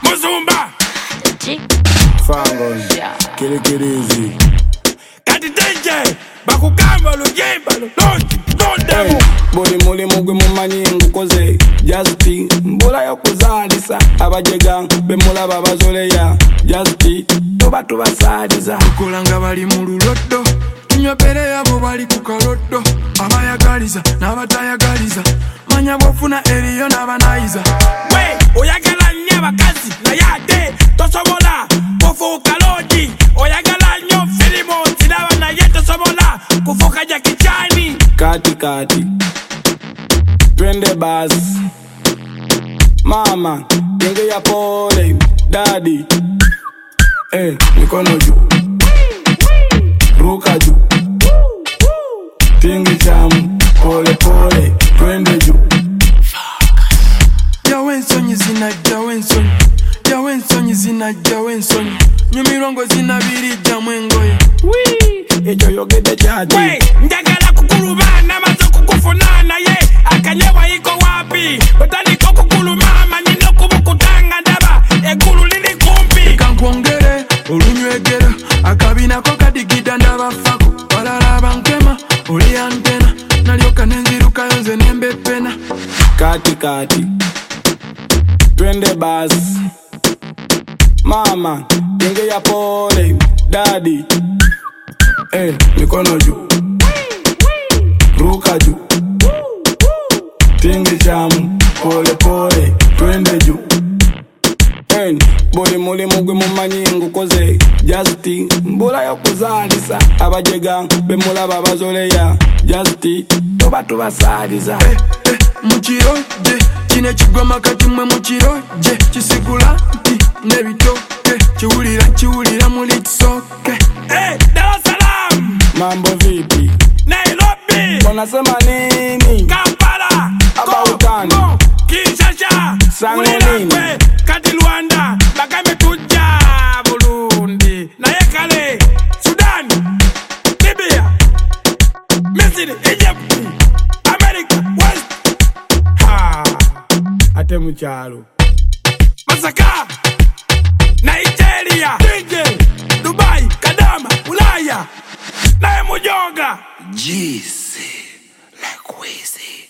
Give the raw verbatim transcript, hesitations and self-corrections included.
Muzumba Fangos Kili kirizi Kati tenje Bakukamba lujimba Lonji Londemu Boli muli mugwe mumanyingu koze Jazti Mbula yokuzalisa Abajega Bemula babazoleya Jazti Toba tuba sadiza Kulanga bali mululodo Tunyopere yabo bali kukalodo Abayagaliza Nabatayagaliza Manya bofuna eriyo nabanayiza We Oyagala nye bakazi Na yate Tosobola Kufuka loji Oyagala nyo filimo Tidawa na ye tosobola Kufuka jakichani Kati kati Twende bas Mama Genge ya pole Daddy Eh Mikono juu Ruka juu Tingi chamu Pole pole Twende juu Jawensonyi zina jawensonyi Jawensonyi zina jawensonyi Nyumirongo zina birija mwengoye Wee Ejo yogede chati We Njagala kukulubana Mazo kukufunana ye Akanyewa iko wapi Bataniko kukulumama Nino kubukutanga ndaba Egulu lili kumpi Kankwongere Olunywegera Akabina ko kadigida ndabafako Walala bankema Oli antena Nalyoka nenziruka yonze nembe pena Kati kati Twende bas Mama Genge ya pole Daddy Eh Mikono juu Ruka juu Tingi chamu Pole pole Twende juu En Boli muli mugwe mumanyingu koze Jazti Mbula yokuzalisa Abajega Bemula babazoleya Jazti Toba tuba sadiza Eh eh Muchiroje Chine chigoma kati mwe muchiroje Chisigula nti nebitoke Chiwulira chiwulira muli tisoke Eh Dar es Salaam Mambo vipi Nairobi Unasema nini Kampala About time. Kongo Kinshasa Sango Ulilakwe nini? Kati Luanda Bakame tuja Burundi Nayekale Sudan Libya Misiri Egypt America West Ha Ate mchalo Masaka Nigeria D J Dubai Kadama Ulaya Nae Mujonga Jeezy Like Weezy